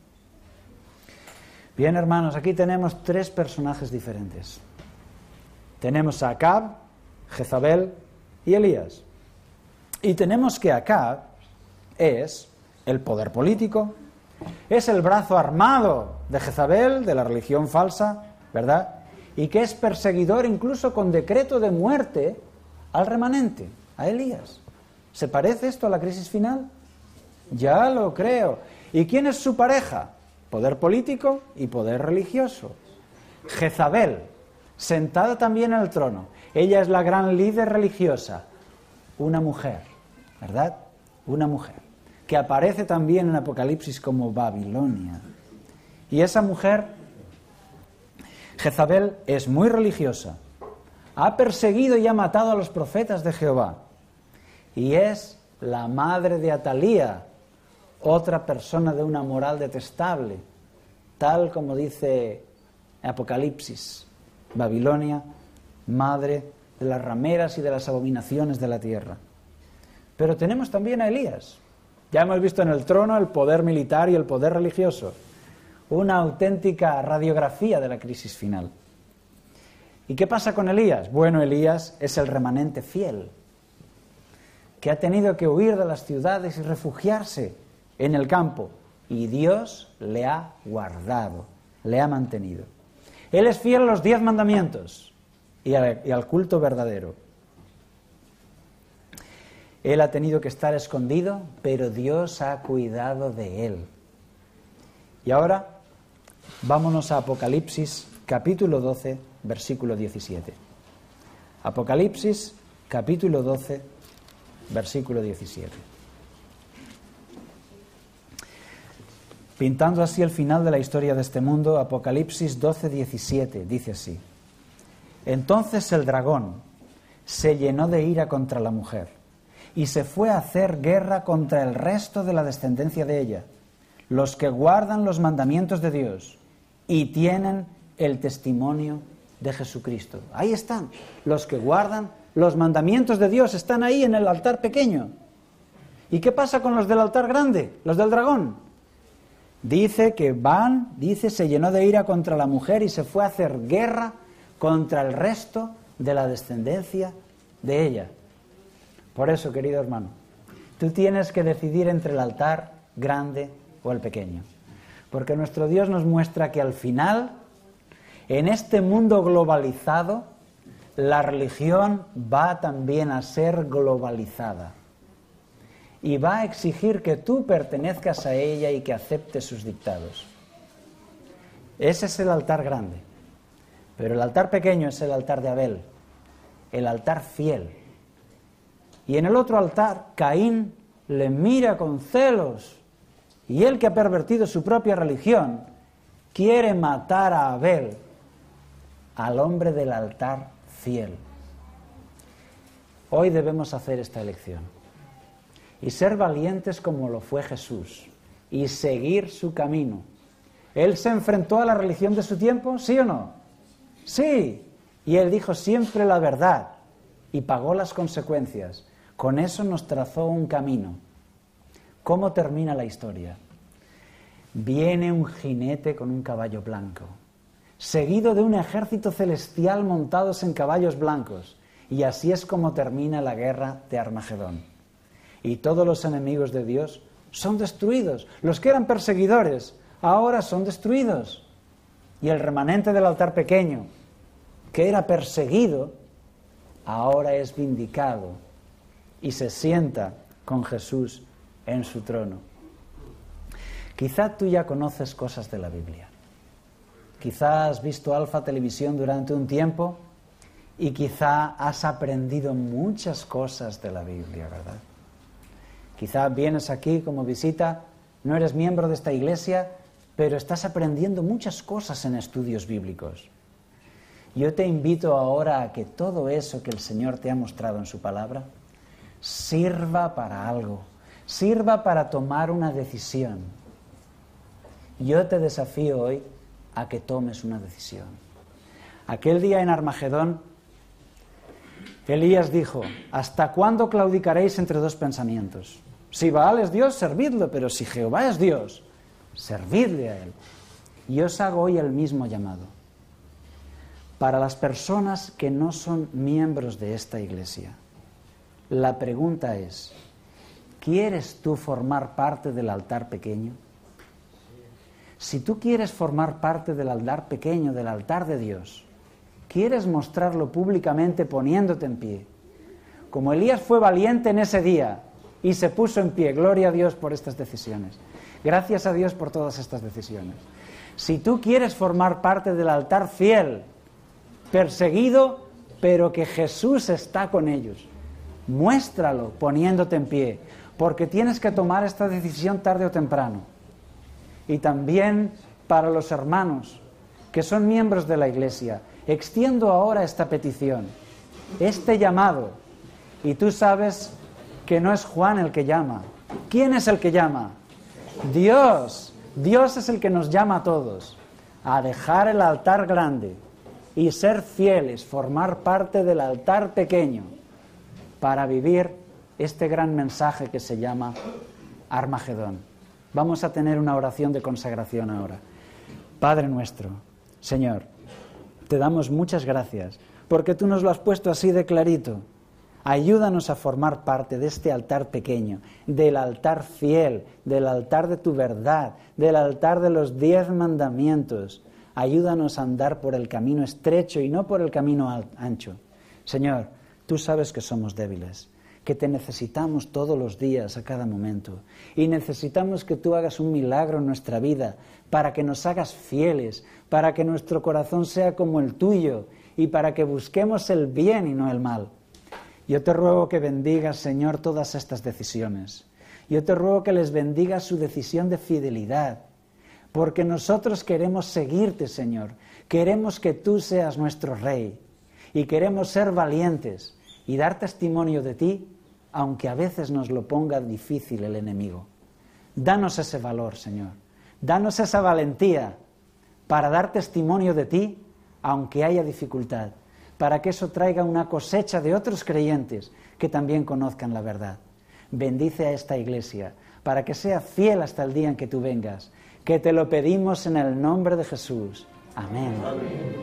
Bien, hermanos, aquí tenemos tres personajes diferentes. Tenemos a Acab, Jezabel y Elías. Y tenemos que Acab es el poder político, es el brazo armado de Jezabel, de la religión falsa, ¿verdad? Y que es perseguidor incluso con decreto de muerte al remanente, a Elías. ¿Se parece esto a la crisis final? Ya lo creo. ¿Y quién es su pareja? Poder político y poder religioso. Jezabel, sentada también en el trono. Ella es la gran líder religiosa. Una mujer, ¿verdad? Una mujer, que aparece también en Apocalipsis como Babilonia. Y esa mujer, Jezabel, es muy religiosa. Ha perseguido y ha matado a los profetas de Jehová. Y es la madre de Atalía, otra persona de una moral detestable, tal como dice Apocalipsis. Babilonia, madre de las rameras y de las abominaciones de la tierra. Pero tenemos también a Elías. Ya hemos visto en el trono el poder militar y el poder religioso. Una auténtica radiografía de la crisis final. ¿Y qué pasa con Elías? Bueno, Elías es el remanente fiel, que ha tenido que huir de las ciudades y refugiarse en el campo. Y Dios le ha guardado, le ha mantenido. Él es fiel a los diez mandamientos y al, y al culto verdadero. Él ha tenido que estar escondido, pero Dios ha cuidado de él. Y ahora, vámonos a Apocalipsis, capítulo doce, versículo diecisiete. Apocalipsis, capítulo doce, versículo diecisiete. Pintando así el final de la historia de este mundo, Apocalipsis doce, diecisiete, dice así: Entonces el dragón se llenó de ira contra la mujer y se fue a hacer guerra contra el resto de la descendencia de ella, los que guardan los mandamientos de Dios y tienen el testimonio de Jesucristo. Ahí están, los que guardan los mandamientos de Dios, están ahí en el altar pequeño. ¿Y qué pasa con los del altar grande, los del dragón? Dice que van, dice, se llenó de ira contra la mujer y se fue a hacer guerra contra el resto de la descendencia de ella. Por eso, querido hermano, tú tienes que decidir entre el altar grande o el pequeño. Porque nuestro Dios nos muestra que al final, en este mundo globalizado, la religión va también a ser globalizada. Y va a exigir que tú pertenezcas a ella y que aceptes sus dictados. Ese es el altar grande. Pero el altar pequeño es el altar de Abel, el altar fiel. Y en el otro altar, Caín le mira con celos. Y él, que ha pervertido su propia religión, quiere matar a Abel, al hombre del altar fiel. Hoy debemos hacer esta elección y ser valientes como lo fue Jesús, y seguir su camino. ¿Él se enfrentó a la religión de su tiempo? ¿Sí o no? Sí. Y él dijo siempre la verdad y pagó las consecuencias. Con eso nos trazó un camino. ¿Cómo termina la historia? Viene un jinete con un caballo blanco, seguido de un ejército celestial montados en caballos blancos. Y así es como termina la guerra de Armagedón. Y todos los enemigos de Dios son destruidos. Los que eran perseguidores ahora son destruidos. Y el remanente del altar pequeño, que era perseguido, ahora es vindicado y se sienta con Jesús en su trono. Quizá tú ya conoces cosas de la Biblia. Quizá has visto Alfa Televisión durante un tiempo y quizá has aprendido muchas cosas de la Biblia, ¿verdad? Quizá vienes aquí como visita, no eres miembro de esta iglesia, pero estás aprendiendo muchas cosas en estudios bíblicos. Yo te invito ahora a que todo eso que el Señor te ha mostrado en su palabra sirva para algo, sirva para tomar una decisión. Yo te desafío hoy a que tomes una decisión. Aquel día en Armagedón, Elías dijo: ¿hasta cuándo claudicaréis entre dos pensamientos? Si Baal es Dios, servidlo, pero si Jehová es Dios, servidle a Él. Y os hago hoy el mismo llamado. Para las personas que no son miembros de esta iglesia, la pregunta es: ¿quieres tú formar parte del altar pequeño? Si tú quieres formar parte del altar pequeño, del altar de Dios, quieres mostrarlo públicamente poniéndote en pie, como Elías fue valiente en ese día y se puso en pie, gloria a Dios por estas decisiones, gracias a Dios por todas estas decisiones. Si tú quieres formar parte del altar fiel, perseguido, pero que Jesús está con ellos, muéstralo poniéndote en pie, porque tienes que tomar esta decisión tarde o temprano. Y también para los hermanos que son miembros de la iglesia, extiendo ahora esta petición, este llamado, y tú sabes que no es Juan el que llama. ¿Quién es el que llama? Dios. Dios es el que nos llama a todos a dejar el altar grande y ser fieles, formar parte del altar pequeño para vivir este gran mensaje que se llama Armagedón. Vamos a tener una oración de consagración ahora. Padre nuestro, Señor, te damos muchas gracias porque tú nos lo has puesto así de clarito. Ayúdanos a formar parte de este altar pequeño, del altar fiel, del altar de tu verdad, del altar de los diez mandamientos. Ayúdanos a andar por el camino estrecho y no por el camino ancho. Señor, tú sabes que somos débiles, que te necesitamos todos los días, a cada momento. Y necesitamos que tú hagas un milagro en nuestra vida para que nos hagas fieles, para que nuestro corazón sea como el tuyo y para que busquemos el bien y no el mal. Yo te ruego que bendigas, Señor, todas estas decisiones. Yo te ruego que les bendigas su decisión de fidelidad, porque nosotros queremos seguirte, Señor. Queremos que tú seas nuestro Rey y queremos ser valientes y dar testimonio de ti, aunque a veces nos lo ponga difícil el enemigo. Danos ese valor, Señor. Danos esa valentía para dar testimonio de ti, aunque haya dificultad, para que eso traiga una cosecha de otros creyentes que también conozcan la verdad. Bendice a esta iglesia para que sea fiel hasta el día en que tú vengas, que te lo pedimos en el nombre de Jesús. Amén. Amén.